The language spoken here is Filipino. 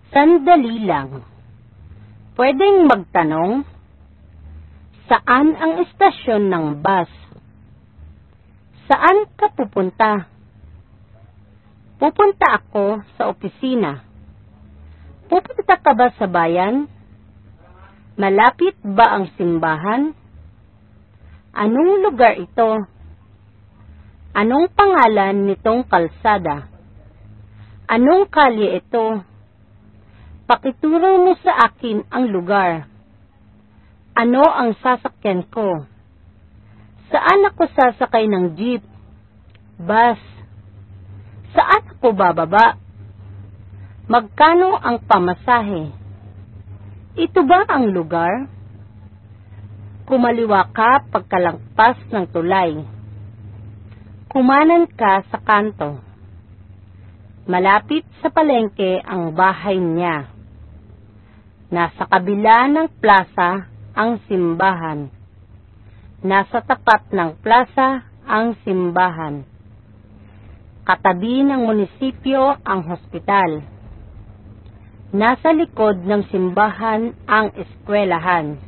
Sandali lang. Pwedeng magtanong, saan ang estasyon ng bus? Saan ka pupunta? Pupunta ako sa opisina. Pupunta ka ba sa bayan? Malapit ba ang simbahan? Anong lugar ito? Anong pangalan nitong kalsada? Anong kalye ito? Pakituro mo sa akin ang lugar. Ano ang sasakyan ko? Saan ako sasakay ng jeep? Bus? Saan ako bababa? Magkano ang pamasahe? Ito ba ang lugar? Kumaliwa ka pagkalagpas ng tulay. Kumanan ka sa kanto. Malapit sa palengke ang bahay niya. Nasa kabila ng plaza ang simbahan. Nasa tapat ng plaza ang simbahan. Katabi ng munisipyo ang hospital. Nasa likod ng simbahan ang eskwelahan.